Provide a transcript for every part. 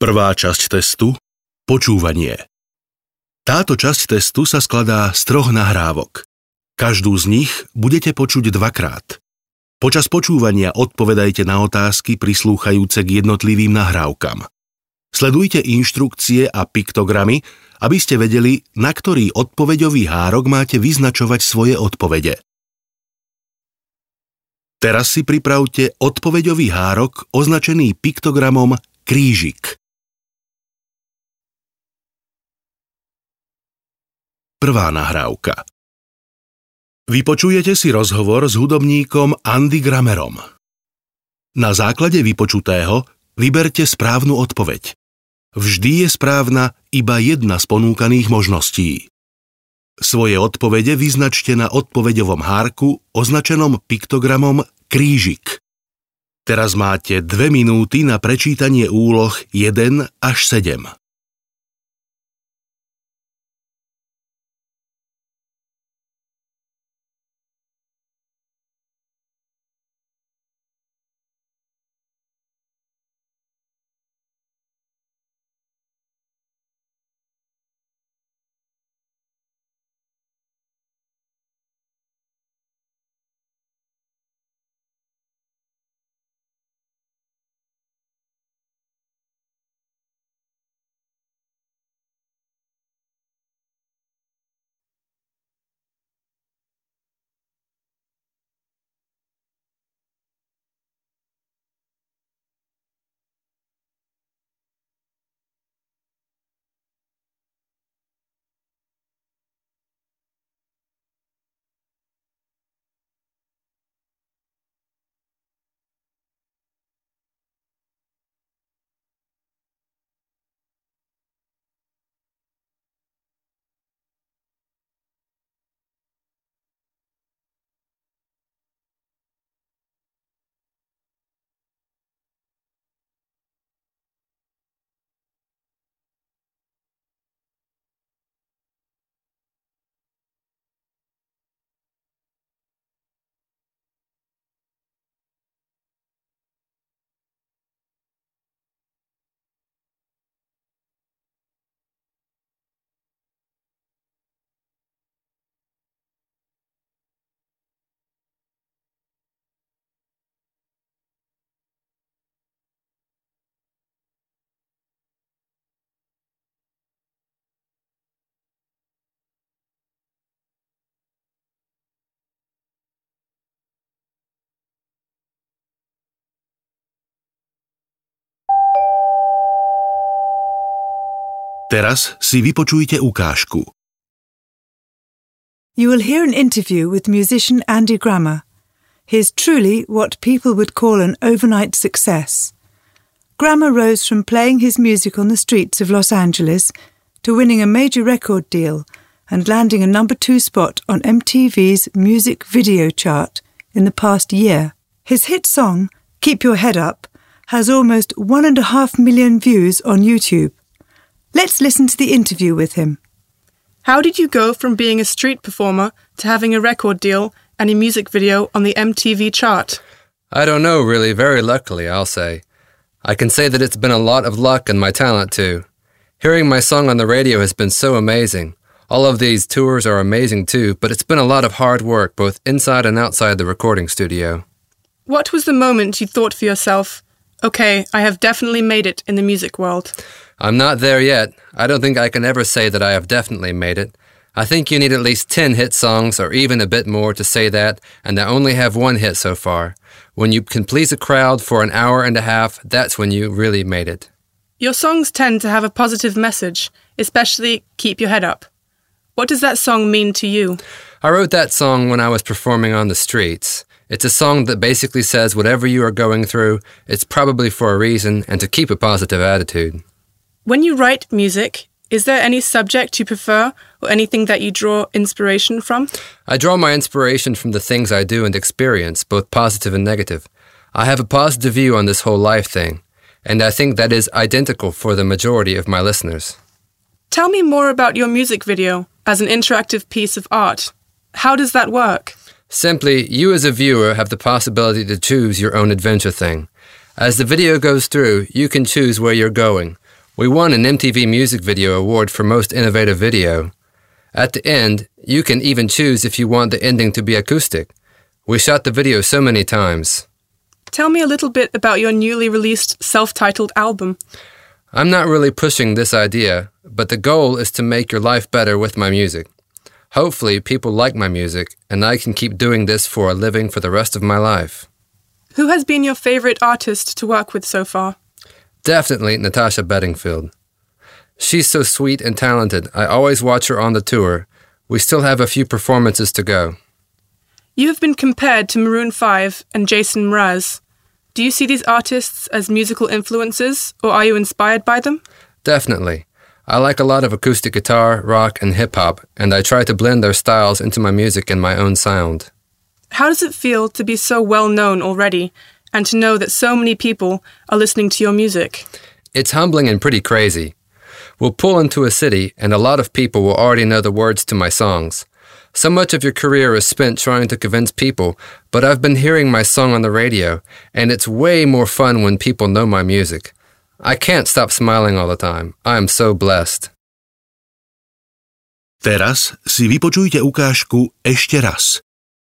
Prvá časť testu – počúvanie. Táto časť testu sa skladá z 3 nahrávok. Každú z nich budete počuť 2-krát. Počas počúvania odpovedajte na otázky prislúchajúce k jednotlivým nahrávkam. Sledujte inštrukcie a piktogramy, aby ste vedeli, na ktorý odpoveďový hárok máte vyznačovať svoje odpovede. Teraz si pripravte odpoveďový hárok označený piktogramom krížik. Prvá nahrávka. Vypočujete si rozhovor s hudobníkom Andy Grammerom. Na základe vypočutého vyberte správnu odpoveď. Vždy je správna iba jedna z ponúkaných možností. Svoje odpovede vyznačte na odpoveďovom hárku označenom piktogramom krížik. Teraz máte 2 minúty na prečítanie úloh 1 až 7. Teraz si vypočujte ukážku. You will hear an interview with musician Andy Grammer. He is truly what people would call an overnight success. Grammer rose from playing his music on the streets of Los Angeles to winning a major record deal and landing a number 2 spot on MTV's music video chart in the past year. His hit song, Keep Your Head Up, has almost 1.5 million views on YouTube. Let's listen to the interview with him. How did you go from being a street performer to having a record deal and a music video on the MTV chart? I don't know, really. Very luckily, I'll say. I can say that it's been a lot of luck and my talent, too. Hearing my song on the radio has been so amazing. All of these tours are amazing, too, but it's been a lot of hard work, both inside and outside the recording studio. What was the moment you thought for yourself, okay, I have definitely made it in the music world? I'm not there yet. I don't think I can ever say that I have definitely made it. I think you need at least 10 hit songs or even a bit more to say that, and I only have 1 hit so far. When you can please a crowd for an hour and a half, that's when you really made it. Your songs tend to have a positive message, especially Keep Your Head Up. What does that song mean to you? I wrote that song when I was performing on the streets. It's a song that basically says whatever you are going through, it's probably for a reason and to keep a positive attitude. When you write music, is there any subject you prefer or anything that you draw inspiration from? I draw my inspiration from the things I do and experience, both positive and negative. I have a positive view on this whole life thing, and I think that is identical for the majority of my listeners. Tell me more about your music video as an interactive piece of art. How does that work? Simply, you as a viewer have the possibility to choose your own adventure thing. As the video goes through, you can choose where you're going, We won an MTV Music Video Award for Most Innovative Video. At the end, you can even choose if you want the ending to be acoustic. We shot the video so many times. Tell me a little bit about your newly released self-titled album. I'm not really pushing this idea, but the goal is to make your life better with my music. Hopefully, people like my music, and I can keep doing this for a living for the rest of my life. Who has been your favorite artist to work with so far? Definitely Natasha Bedingfield. She's so sweet and talented. I always watch her on the tour. We still have a few performances to go. You have been compared to Maroon 5 and Jason Mraz. Do you see these artists as musical influences, or are you inspired by them? Definitely. I like a lot of acoustic guitar, rock, and hip-hop, and I try to blend their styles into my music and my own sound. How does it feel to be so well known already, and to know that so many people are listening to your music? It's humbling and pretty crazy. We'll pull into a city, and a lot of people will already know the words to my songs. So much of your career is spent trying to convince people, but I've been hearing my song on the radio, and it's way more fun when people know my music. I can't stop smiling all the time. I am so blessed. Teraz si vypočujte ukážku ešte raz.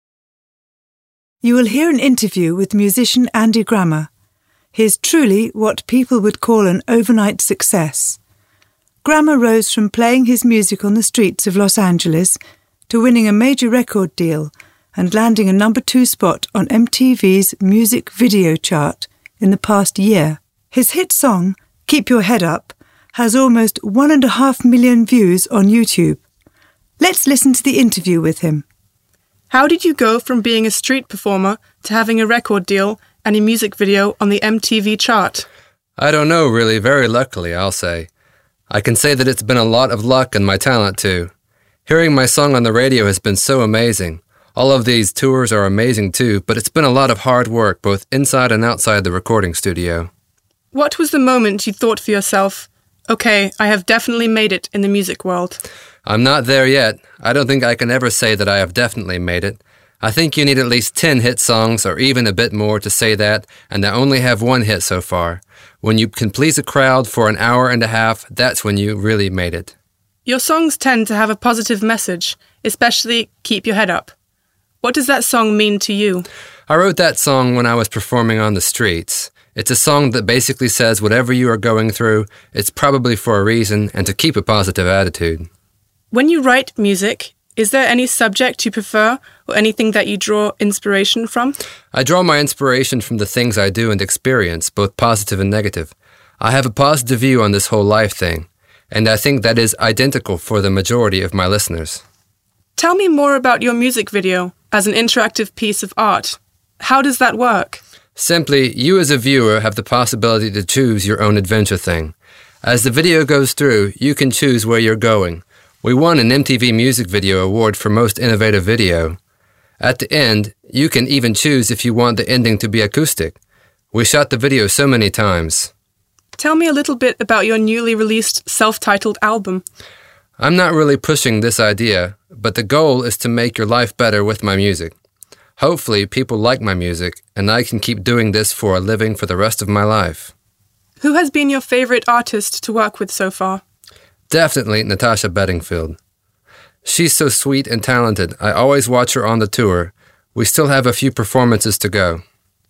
You will hear an interview with musician Andy Grammer. He is truly what people would call an overnight success. Grammer rose from playing his music on the streets of Los Angeles to winning a major record deal and landing a number 2 spot on MTV's music video chart in the past year. His hit song, Keep Your Head Up, has almost 1.5 million views on YouTube. Let's listen to the interview with him. How did you go from being a street performer to having a record deal and a music video on the MTV chart? I don't know, really, very luckily, I'll say. I can say that it's been a lot of luck and my talent, too. Hearing my song on the radio has been so amazing. All of these tours are amazing, too, but it's been a lot of hard work, both inside and outside the recording studio. What was the moment you thought for yourself, okay, I have definitely made it in the music world? I'm not there yet. I don't think I can ever say that I have definitely made it. I think you need at least 10 hit songs or even a bit more to say that, and I only have 1 hit so far. When you can please a crowd for an hour and a half, that's when you really made it. Your songs tend to have a positive message, especially Keep Your Head Up. What does that song mean to you? I wrote that song when I was performing on the streets. It's a song that basically says whatever you are going through, it's probably for a reason and to keep a positive attitude. When you write music, is there any subject you prefer or anything that you draw inspiration from? I draw my inspiration from the things I do and experience, both positive and negative. I have a positive view on this whole life thing, and I think that is identical for the majority of my listeners. Tell me more about your music video as an interactive piece of art. How does that work? Simply, you as a viewer have the possibility to choose your own adventure thing. As the video goes through, you can choose where you're going. We won an MTV Music Video Award for Most Innovative Video. At the end, you can even choose if you want the ending to be acoustic. We shot the video so many times. Tell me a little bit about your newly released self-titled album. I'm not really pushing this idea, but the goal is to make your life better with my music. Hopefully, people like my music, and I can keep doing this for a living for the rest of my life. Who has been your favorite artist to work with so far? Definitely Natasha Bedingfield. She's so sweet and talented. I always watch her on the tour. We still have a few performances to go.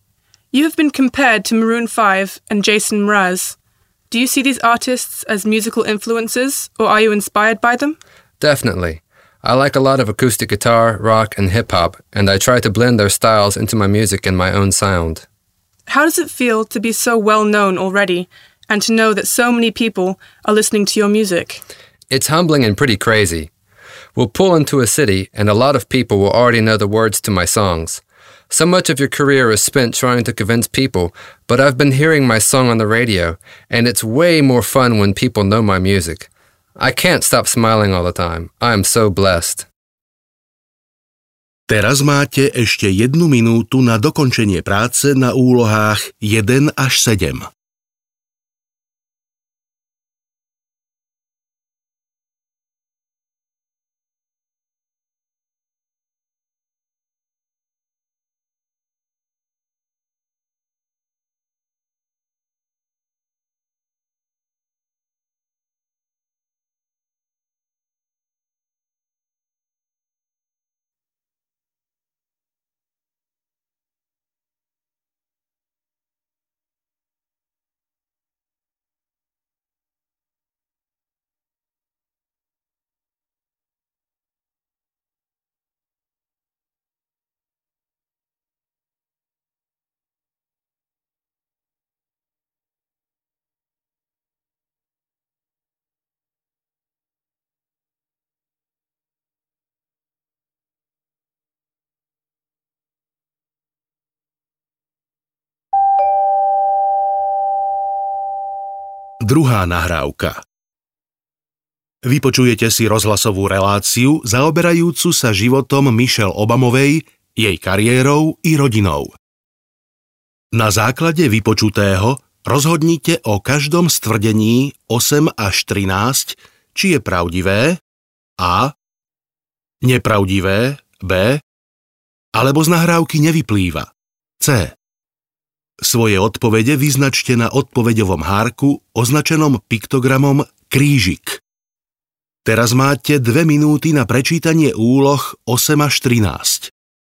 You have been compared to Maroon 5 and Jason Mraz. Do you see these artists as musical influences, or are you inspired by them? Definitely. I like a lot of acoustic guitar, rock, and hip-hop, and I try to blend their styles into my music and my own sound. How does it feel to be so well known already, and to know that so many people are listening to your music? It's humbling and pretty crazy. We'll pull into a city, and a lot of people will already know the words to my songs. So much of your career is spent trying to convince people, but I've been hearing my song on the radio, and it's way more fun when people know my music. I can't stop smiling all the time. I am so blessed. Teraz máte ešte 1 minútu na dokončenie práce na úlohách 1 až 7. Druhá nahrávka. Vypočujete si rozhlasovú reláciu zaoberajúcu sa životom Michelle Obamovej, jej kariérou i rodinou. Na základe vypočutého rozhodnite o každom z tvrdení 8 až 13, či je pravdivé A, nepravdivé B, alebo z nahrávky nevyplýva C. Svoje odpovede vyznačte na odpoveďovom hárku označenom piktogramom krížik. Teraz máte 2 minúty na prečítanie úloh 8 až 13.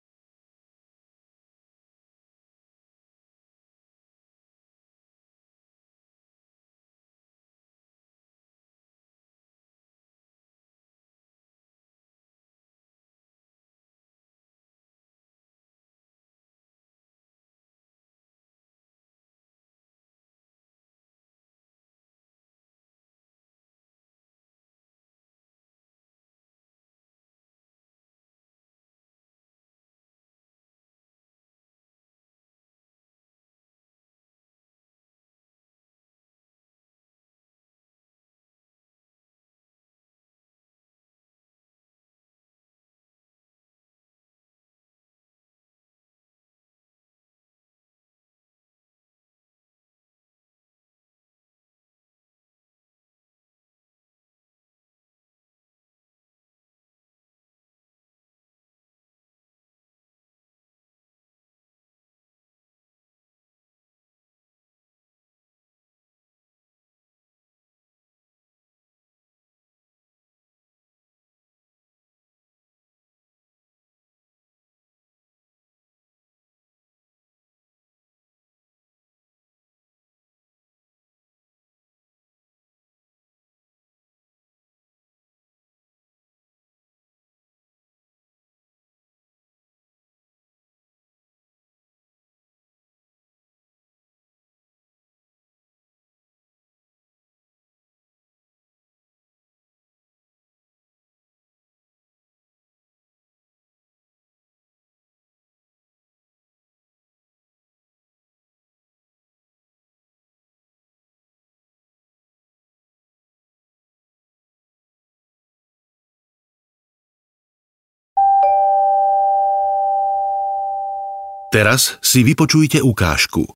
Teraz si vypočujte ukážku.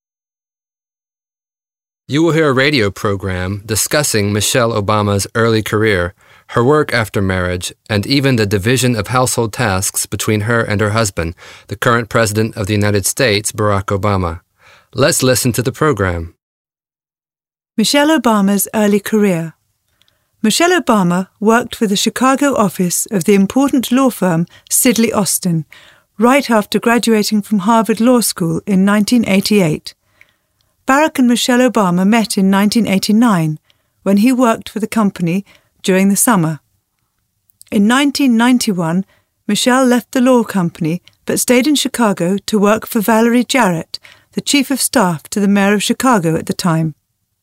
You will hear a radio program discussing Michelle Obama's early career, her work after marriage, and even the division of household tasks between her and her husband, the current President of the United States, Barack Obama. Let's listen to the program. Michelle Obama's early career. Michelle Obama worked for the Chicago office of the important law firm Sidley Austin, right after graduating from Harvard Law School in 1988. Barack and Michelle Obama met in 1989, when he worked for the company during the summer. In 1991, Michelle left the law company but stayed in Chicago to work for Valerie Jarrett, the chief of staff to the mayor of Chicago at the time.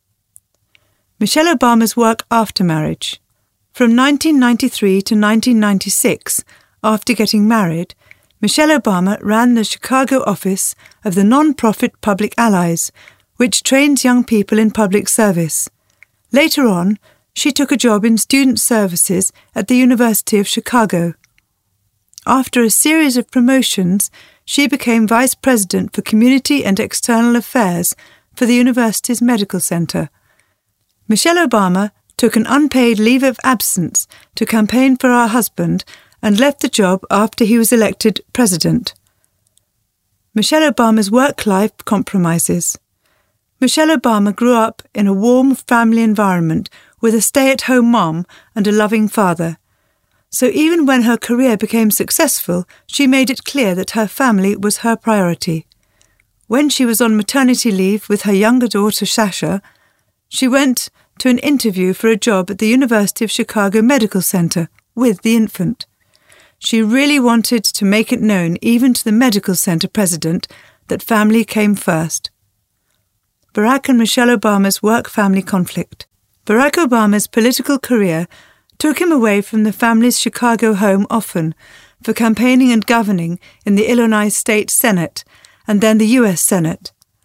Michelle Obama's work after marriage. From 1993 to 1996, after getting married, Michelle Obama ran the Chicago office of the non-profit Public Allies, which trains young people in public service. Later on, she took a job in student services at the University of Chicago. After a series of promotions, she became Vice President for Community and External Affairs for the university's medical center. Michelle Obama took an unpaid leave of absence to campaign for her husband and left the job after he was elected president. Michelle Obama's work-life compromises. Michelle Obama grew up in a warm family environment with a stay-at-home mom and a loving father. So even when her career became successful, she made it clear that her family was her priority. When she was on maternity leave with her younger daughter Sasha, she went to an interview for a job at the University of Chicago Medical Center with the infant. She really wanted to make it known even to the medical center president that family came first. Barack and Michelle Obama's work-family conflict. Barack Obama's political career took him away from the family's Chicago home often for campaigning and governing in the Illinois State Senate and then the U.S. Senate.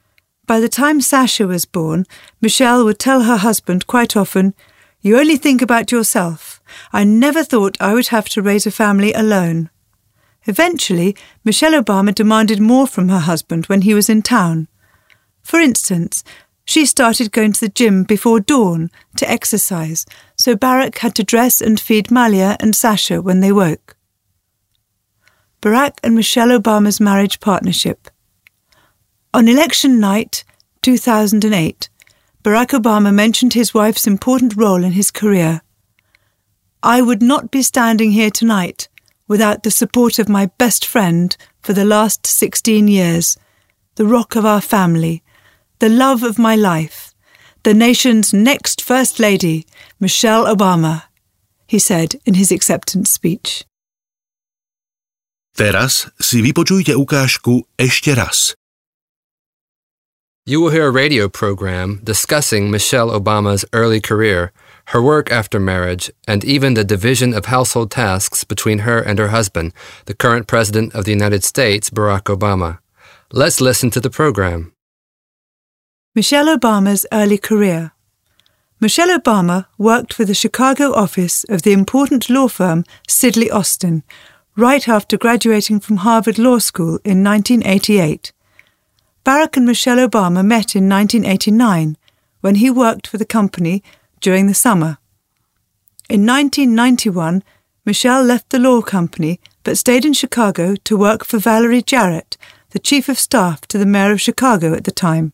By the time Sasha was born, Michelle would tell her husband quite often, "You only think about yourself. I never thought I would have to raise a family alone." Eventually, Michelle Obama demanded more from her husband when he was in town. For instance, she started going to the gym before dawn to exercise, so Barack had to dress and feed Malia and Sasha when they woke. Barack and Michelle Obama's marriage partnership. On election night, 2008, Barack Obama mentioned his wife's important role in his career. "I would not be standing here tonight without the support of my best friend for the last 16 years, the rock of our family, the love of my life, the nation's next First Lady, Michelle Obama," he said in his acceptance speech. Teraz si vypočujte ukážku ešte raz. You will hear a radio program discussing Michelle Obama's early career, her work after marriage, and even the division of household tasks between her and her husband, the current President of the United States, Barack Obama. Let's listen to the program. Michelle Obama's early career. Michelle Obama worked for the Chicago office of the important law firm Sidley Austin right after graduating from Harvard Law School in 1988. Barack and Michelle Obama met in 1989 when he worked for the company during the summer. In 1991, Michelle left the law company but stayed in Chicago to work for Valerie Jarrett, the chief of staff to the mayor of Chicago at the time.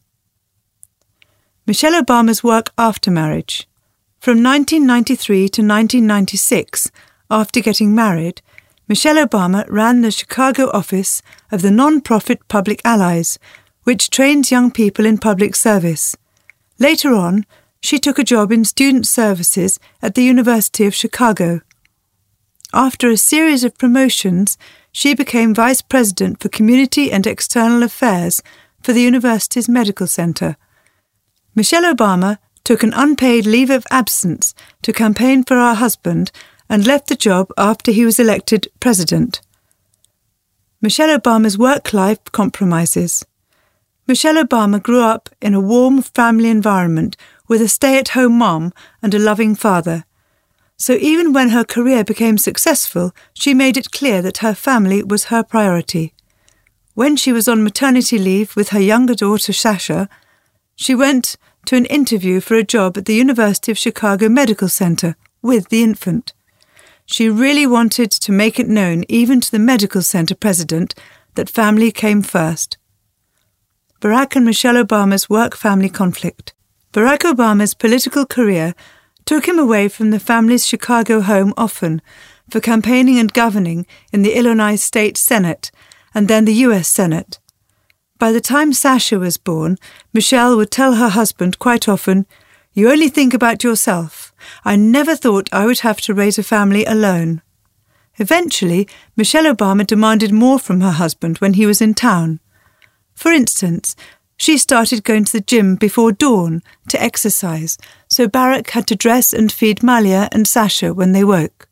Michelle Obama's work after marriage. From 1993 to 1996, after getting married, Michelle Obama ran the Chicago office of the non-profit Public Allies, which trains young people in public service. Later on, she took a job in student services at the University of Chicago. After a series of promotions, she became Vice President for Community and External Affairs for the university's medical center. Michelle Obama took an unpaid leave of absence to campaign for her husband and left the job after he was elected president. Michelle Obama's work-life compromises. Michelle Obama grew up in a warm family environment with a stay-at-home mom and a loving father. So even when her career became successful, she made it clear that her family was her priority. When she was on maternity leave with her younger daughter Sasha, she went to an interview for a job at the University of Chicago Medical Center with the infant. She really wanted to make it known even to the medical center president that family came first. Barack and Michelle Obama's work-family conflict. Barack Obama's political career took him away from the family's Chicago home often for campaigning and governing in the Illinois State Senate and then the U.S. Senate. By the time Sasha was born, Michelle would tell her husband quite often, "You only think about yourself. I never thought I would have to raise a family alone." Eventually, Michelle Obama demanded more from her husband when he was in town. For instance, she started going to the gym before dawn to exercise, so Barack had to dress and feed Malia and Sasha when they woke.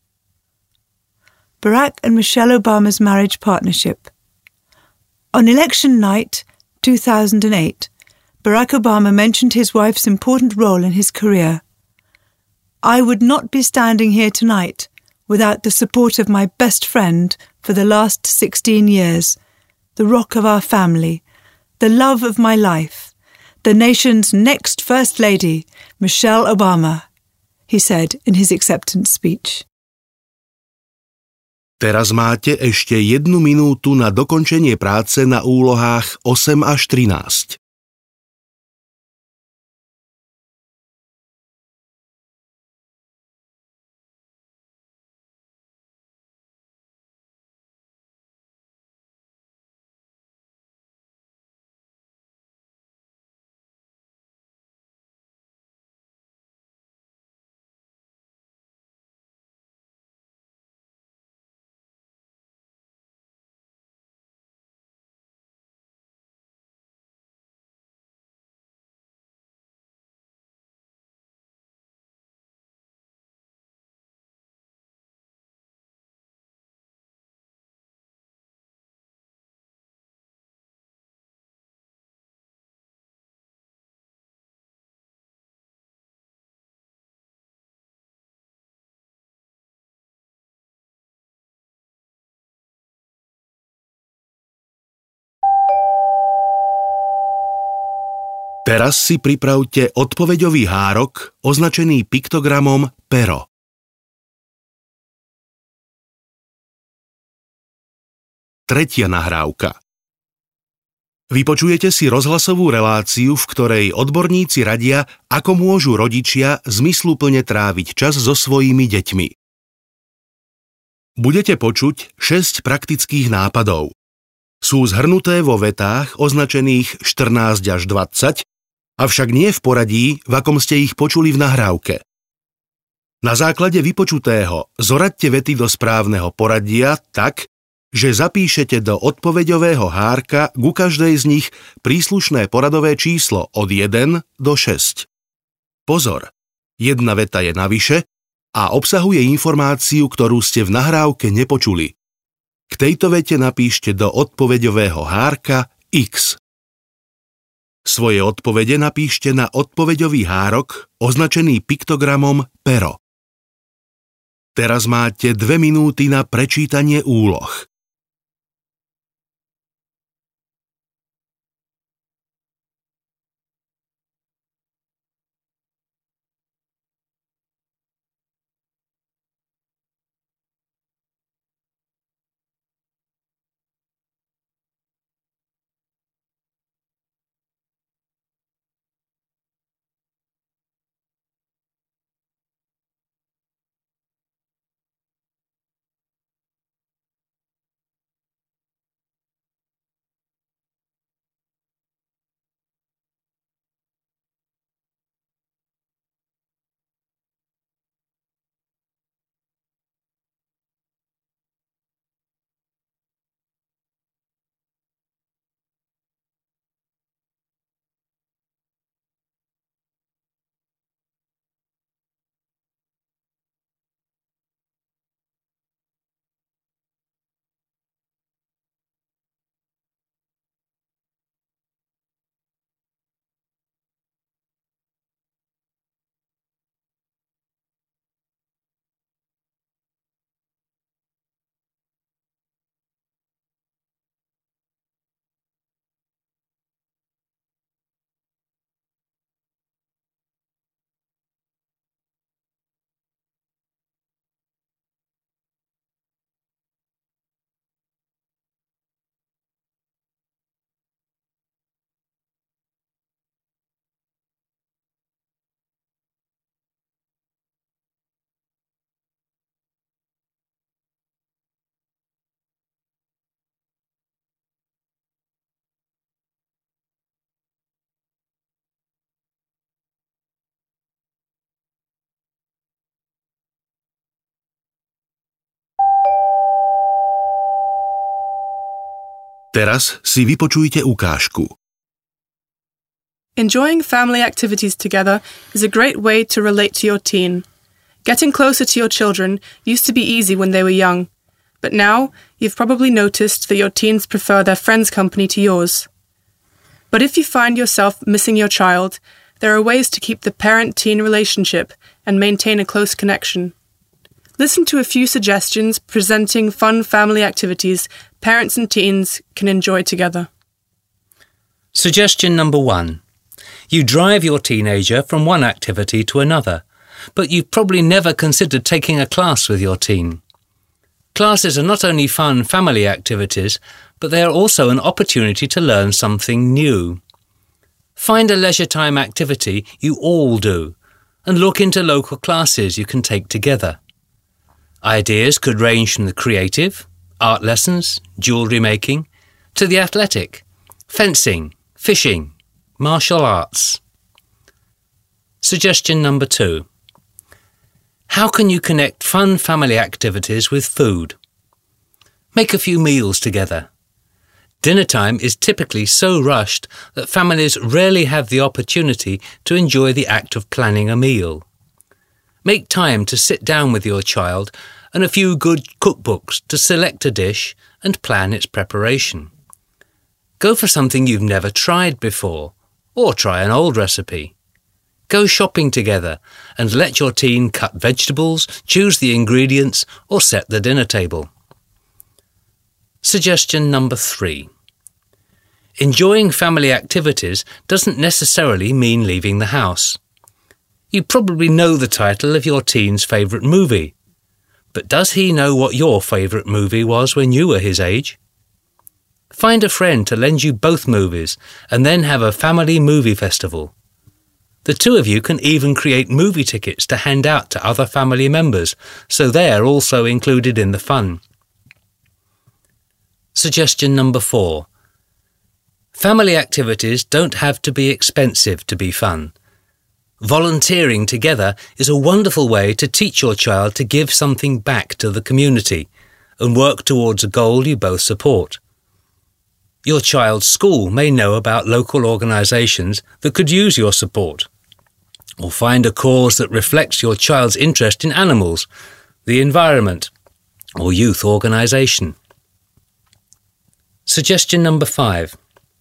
Barack and Michelle Obama's marriage partnership. On election night, 2008, Barack Obama mentioned his wife's important role in his career. "I would not be standing here tonight without the support of my best friend for the last 16 years, the rock of our family, the love of my life, the nation's next First Lady, Michelle Obama," he said in his acceptance speech. Teraz máte ešte 1 minútu na dokončenie práce na úlohách 8 až 13. Teraz si pripravte odpoveďový hárok označený piktogramom pero. Tretia nahrávka. Vypočujete si rozhlasovú reláciu, v ktorej odborníci radia, ako môžu rodičia zmysluplne tráviť čas so svojimi deťmi. Budete počuť 6 praktických nápadov. Sú zhrnuté vo vetách označených 14 až 20, avšak nie v poradí, v akom ste ich počuli v nahrávke. Na základe vypočutého zoraďte vety do správneho poradia tak, že zapíšete do odpoveďového hárka ku každej z nich príslušné poradové číslo od 1 do 6. Pozor, jedna veta je navyše a obsahuje informáciu, ktorú ste v nahrávke nepočuli. K tejto vete napíšte do odpoveďového hárka X. Svoje odpovede napíšte na odpoveďový hárok označený piktogramom pero. Teraz máte 2 minúty na prečítanie úloh. Teraz si vypočujte ukážku. Enjoying family activities together is a great way to relate to your teen. Getting closer to your children used to be easy when they were young, but now you've probably noticed that your teens prefer their friends' company to yours. But if you find yourself missing your child, there are ways to keep the parent-teen relationship and maintain a close connection. Listen to a few suggestions presenting fun family activities parents and teens can enjoy together. Suggestion number 1. You drive your teenager from one activity to another, but you've probably never considered taking a class with your teen. Classes are not only fun family activities, but they are also an opportunity to learn something new. Find a leisure time activity you all do, and look into local classes you can take together. Ideas could range from the creative, art lessons, jewellery making, to the athletic, fencing, fishing, martial arts. Suggestion number 2. How can you connect fun family activities with food? Make a few meals together. Dinner time is typically so rushed that families rarely have the opportunity to enjoy the act of planning a meal. Make time to sit down with your child and a few good cookbooks to select a dish and plan its preparation. Go for something you've never tried before, or try an old recipe. Go shopping together and let your teen cut vegetables, choose the ingredients, or set the dinner table. Suggestion number 3. Enjoying family activities doesn't necessarily mean leaving the house. You probably know the title of your teen's favourite movie. But does he know what your favourite movie was when you were his age? Find a friend to lend you both movies and then have a family movie festival. The two of you can even create movie tickets to hand out to other family members, so they're also included in the fun. Suggestion number 4. Family activities don't have to be expensive to be fun. Volunteering together is a wonderful way to teach your child to give something back to the community and work towards a goal you both support. Your child's school may know about local organisations that could use your support, or find a cause that reflects your child's interest in animals, the environment, or youth organisation. Suggestion number 5.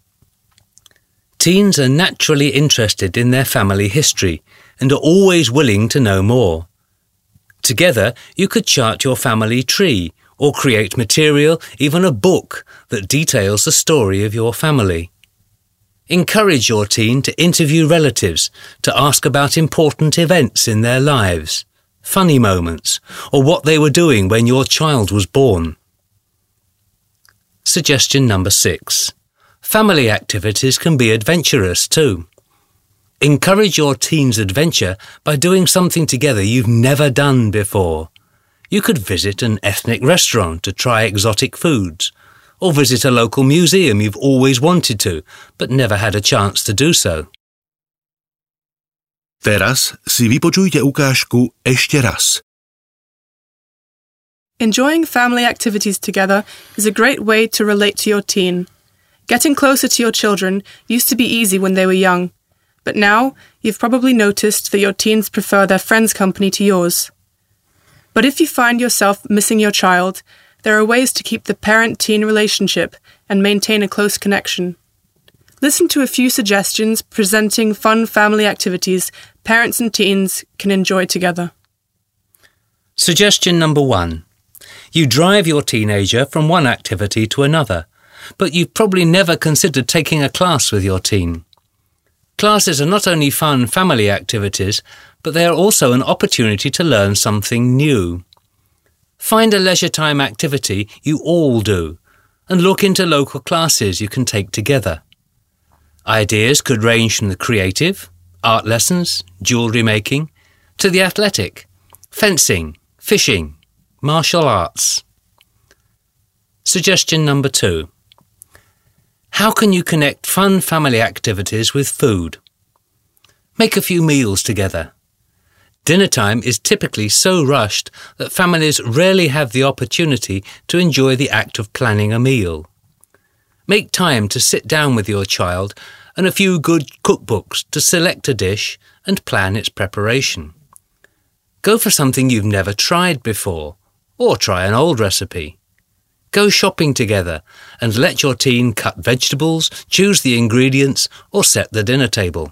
Teens are naturally interested in their family history and are always willing to know more. Together, you could chart your family tree or create material, even a book, that details the story of your family. Encourage your teen to interview relatives, to ask about important events in their lives, funny moments, or what they were doing when your child was born. Suggestion number 6. Family activities can be adventurous too. Encourage your teen's adventure by doing something together you've never done before. You could visit an ethnic restaurant to try exotic foods, or visit a local museum you've always wanted to, but never had a chance to do so. Teraz si vypočujte ukážku ešte raz. Enjoying family activities together is a great way to relate to your teen. Getting closer to your children used to be easy when they were young, but now you've probably noticed that your teens prefer their friends' company to yours. But if you find yourself missing your child, there are ways to keep the parent-teen relationship and maintain a close connection. Listen to a few suggestions presenting fun family activities parents and teens can enjoy together. Suggestion number 1. You drive your teenager from one activity to another, but you've probably never considered taking a class with your teen. Classes are not only fun family activities, but they are also an opportunity to learn something new. Find a leisure time activity you all do, and look into local classes you can take together. Ideas could range from the creative, art lessons, jewellery making, to the athletic, fencing, fishing, martial arts. Suggestion number 2. How can you connect fun family activities with food? Make a few meals together. Dinner time is typically so rushed that families rarely have the opportunity to enjoy the act of planning a meal. Make time to sit down with your child and a few good cookbooks to select a dish and plan its preparation. Go for something you've never tried before, or try an old recipe. Go shopping together and let your teen cut vegetables, choose the ingredients, or set the dinner table.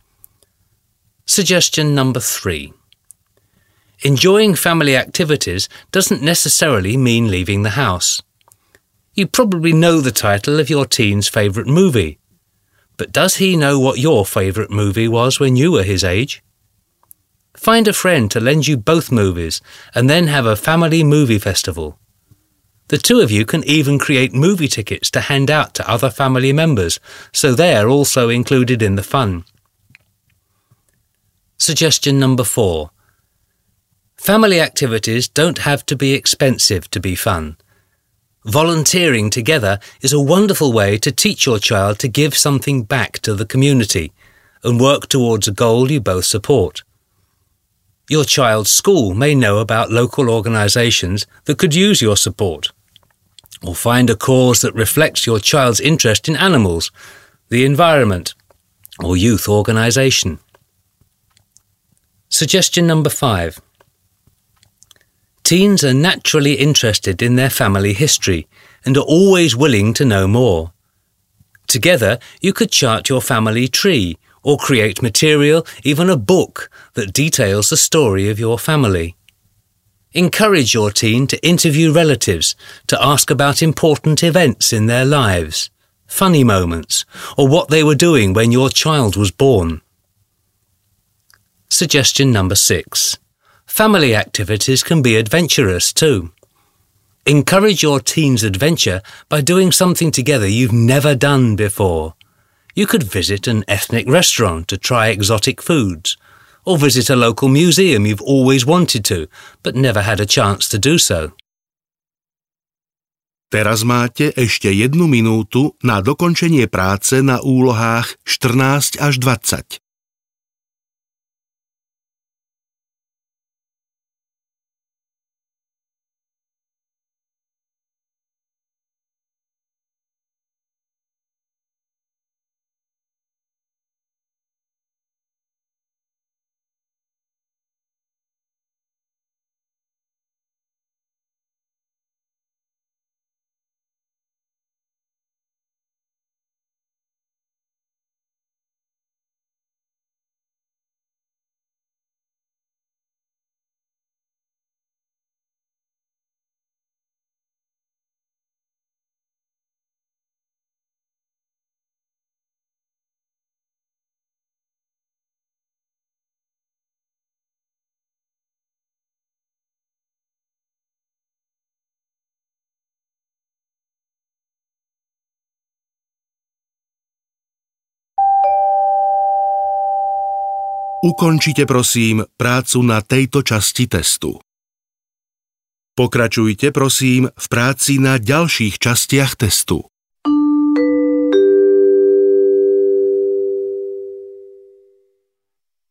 Suggestion number 3. Enjoying family activities doesn't necessarily mean leaving the house. You probably know the title of your teen's favourite movie. But does he know what your favourite movie was when you were his age? Find a friend to lend you both movies and then have a family movie festival. The two of you can even create movie tickets to hand out to other family members, so they're also included in the fun. Suggestion number 4. Family activities don't have to be expensive to be fun. Volunteering together is a wonderful way to teach your child to give something back to the community and work towards a goal you both support. Your child's school may know about local organisations that could use your support, or find a cause that reflects your child's interest in animals, the environment, or youth organisation. Suggestion number 5. Teens are naturally interested in their family history and are always willing to know more. Together, you could chart your family tree or create material, even a book, that details the story of your family. Encourage your teen to interview relatives, to ask about important events in their lives, funny moments, or what they were doing when your child was born. Suggestion number 6. Family activities can be adventurous too. Encourage your teen's adventure by doing something together you've never done before. You could visit an ethnic restaurant to try exotic foods, or visit a local museum you've always wanted to, but never had a chance to do so. Teraz máte ešte 1 minútu na dokončenie práce na úlohách 14 až 20. Ukončite prosím prácu na tejto časti testu. Pokračujte prosím v práci na ďalších častiach testu.